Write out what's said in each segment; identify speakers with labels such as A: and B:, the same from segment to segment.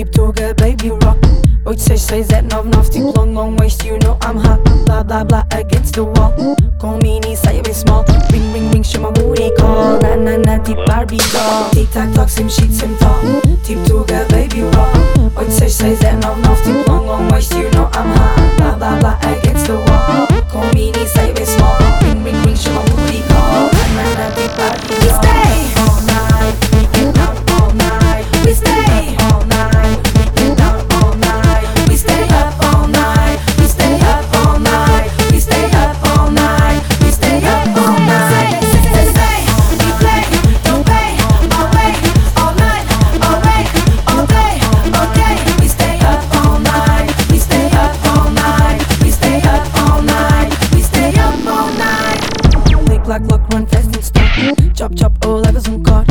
A: Tipo Tuga, baby rock 866-799, tipo long waist, you know I'm hot. Blah blah blah against the wall. Com mini saia bem small. Ring ring ring, chama booty call. Na na na, tipo Barbie doll. Tic tac toc, sempre shit, sempre tall. Tipo Tuga, baby rock 866-799, tipo long waist, you know I'm hot. Blah blah blah against the wall. Com mini saia bem small. Ring ring ring, chama booty call. Na na na, tipo Barbie doll. We stay all night, we get out all night. We stay all night, we get out all night. We stay up all night, we stay up all night. We stay up all night, we stay up all night. Say, we play, don't pay, all day, all night, all day, all day, all day. We stay up all night, we stay up all night. We stay up all night, we stay up all night. Click, clack, lock, run fast and stop. Chop, chop, ou levas corte.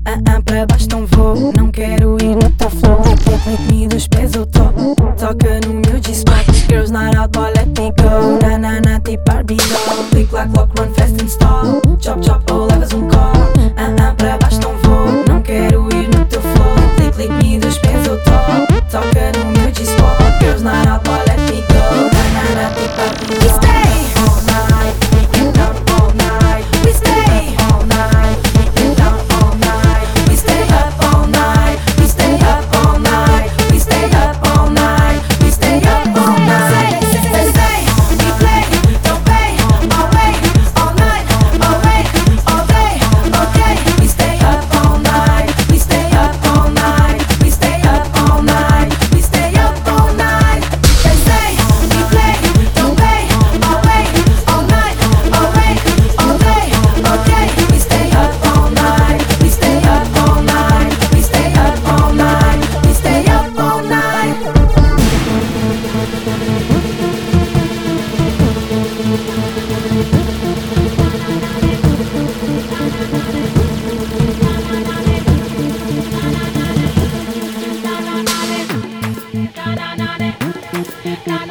A: Pra baixo não vou, não quero ir no teu flow. Make me dos pés eu toco. Toca no meu G-spot. Girls not out, boy, let me go. Na na na, tipo Barbie doll. Click, clack, lock, run fast and stop. Chop, chop, ou levas corte. Pra baixo não vou, não quero ir no teu flow. Click me dos pés eu toco. Toca no meu G-spot. Girls not out, boy, let me go. Na na na, tipo Barbie doll. We stay all night, we get out all night. We stay all night, we get out all night. We stay up all night, we stay up all night. We stay up all night, we stay up all night. Say, we play, don't pay, all day, all night, all day, all day, all day. We stay up all night, we stay up all night. We stay up all night, we stay up all night. Say, we play, don't pay, all day, all night, all day, all day, all day. We stay up all night, we stay up all night. We stay up all night, we stay up all night.
B: Na na na na na